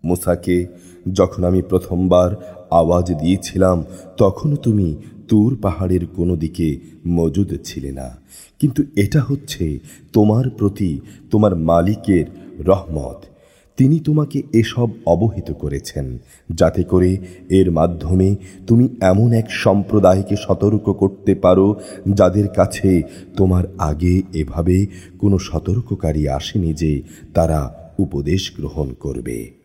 মুসাকে যখন আমি প্রথমবার আওয়াজ দিয়েছিলাম তখনও তুমি তুর পাহাড়ের কোনো দিকে মজুদ ছিলে না, কিন্তু এটা হচ্ছে তোমার প্রতি তোমার মালিকের রহমত। তিনি তোমাকে এসব অবহিত করেছেন যাতে করে এর মাধ্যমে তুমি এমন এক সম্প্রদায়কে সতর্ক করতে পারো যাদের কাছে তোমার আগে এভাবে কোনো সতর্ককারী আসেনি যে তারা উপদেশ গ্রহণ করবে।